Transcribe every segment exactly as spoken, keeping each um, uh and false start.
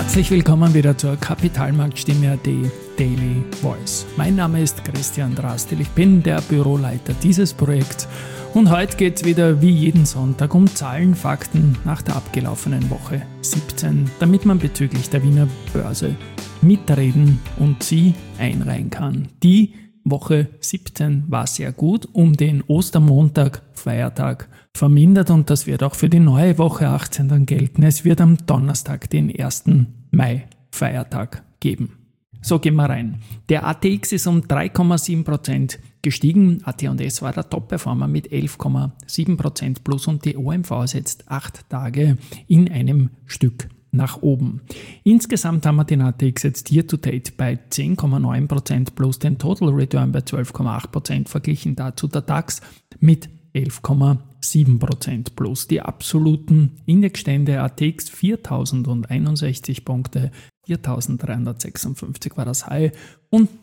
Herzlich willkommen wieder zur Kapitalmarktstimme punkt at Daily Voice. Mein Name ist Christian Drastil, ich bin der Büroleiter dieses Projekts und heute geht es wieder wie jeden Sonntag um Zahlen, Fakten nach der abgelaufenen Woche siebzehn, damit man bezüglich der Wiener Börse mitreden und sie einreihen kann. Die Woche siebzehn war sehr gut, um den Ostermontag, Feiertag, vermindert und das wird auch für die neue Woche achtzehn dann gelten. Es wird am Donnerstag, den ersten Mai, Feiertag geben. So, gehen wir rein. Der A T X ist um drei Komma sieben Prozent gestiegen. A T und S war der Top-Performer mit elf Komma sieben Prozent plus und die O M V setzt acht Tage in einem Stück nach oben. Insgesamt haben wir den A T X jetzt year to date bei zehn Komma neun Prozent plus, den Total Return bei zwölf Komma acht Prozent, verglichen dazu der DAX mit elf Komma sieben Prozent plus. Die absoluten Indexstände A T X viertausendeinundsechzig Punkte, viertausenddreihundertsechsundfünfzig war das High und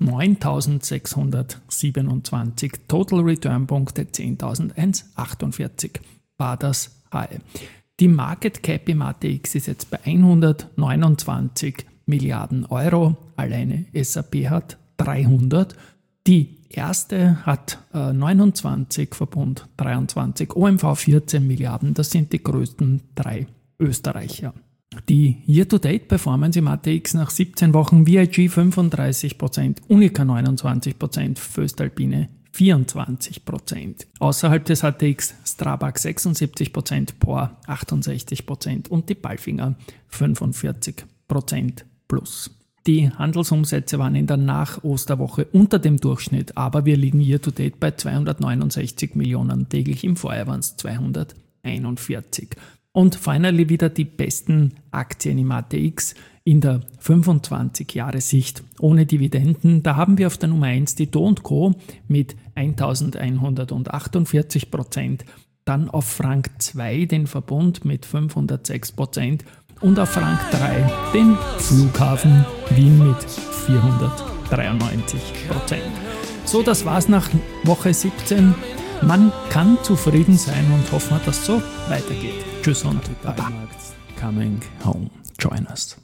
neuntausendsechshundertsiebenundzwanzig Total Return Punkte, zehntausendeinhundertachtundvierzig war das High. Die Market Cap im A T X ist jetzt bei hundertneunundzwanzig Milliarden Euro, alleine S A P hat dreihundert. Die erste hat äh, neunundzwanzig, Verbund dreiundzwanzig, O M V vierzehn Milliarden, das sind die größten drei Österreicher. Die Year-to-Date-Performance im A T X nach siebzehn Wochen: V I G fünfunddreißig Prozent, Unica neunundzwanzig Prozent, Voestalpine vierundzwanzig Prozent. Außerhalb des A T X Strabag sechsundsiebzig Prozent, P O R achtundsechzig Prozent und die Palfinger fünfundvierzig Prozent plus. Die Handelsumsätze waren in der Nach-Osterwoche unter dem Durchschnitt, aber wir liegen year-to-date bei zweihundertneunundsechzig Millionen täglich, im Vorjahr waren es zweihunderteinundvierzig. Und finally wieder die besten Aktien im A T X in der fünfundzwanzig-Jahre-Sicht ohne Dividenden. Da haben wir auf der Nummer eins die Do und Co. mit eintausendeinhundertachtundvierzig Prozent, dann auf Frank zwei den Verbund mit fünfhundertsechs Prozent und auf Frank drei den Flughafen Wien mit vierhundertdreiundneunzig Prozent. So, das war's nach Woche siebzehn. Man kann zufrieden sein und hoffen, dass es so weitergeht. Tschüss und Baba. Coming home. Join us.